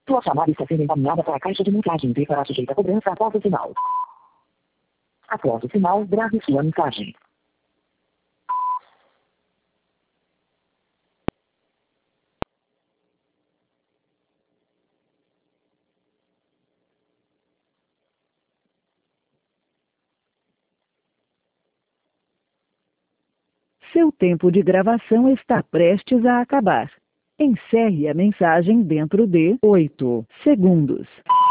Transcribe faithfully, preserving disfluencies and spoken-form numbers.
Sua chamada está sendo encaminhada para a caixa de mensagem e será sujeita a cobrança após o sinal. Após o sinal, grave sua mensagem. Seu tempo de gravação está prestes a acabar. Encerre a mensagem dentro de oito segundos.